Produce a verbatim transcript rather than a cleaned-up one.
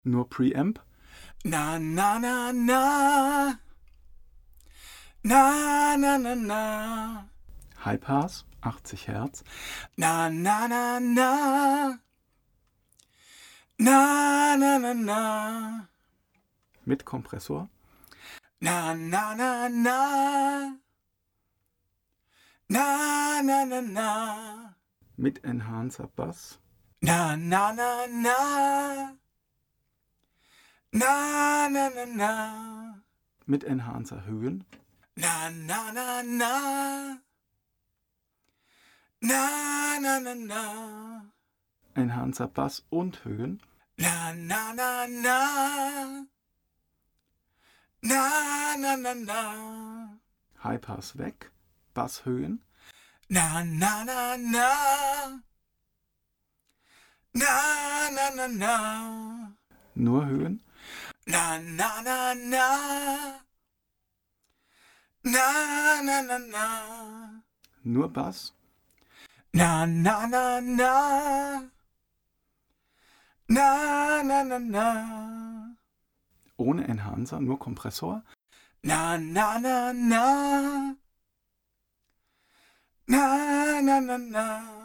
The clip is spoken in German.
Nur Preamp. Na, na, na, na. Na, na, na, na. High Pass, achtzig Hertz. Na, na, na, na. Na, na, na, na. Mit Kompressor. Na, na, na, na. Na, na, na, na. Mit Enhancer Bass. Na, na, na, na. Na, na, na, na. Mit Enhancer Höhen. Na, na, na, na. Na, na, na, na. Enhancer Bass und Höhen. Na, na, na, na. Na, na, na, na. High Pass weg. Bass Höhen. Na, na, na, na. Na, na, na, na. Nur Höhen. Na, na, na, na. Na, na, na, na. Nur Bass. Na, na, na, na. Na, na, na, na. Ohne Enhancer, nur Kompressor. Na, na, na, na. Na, na, na, na.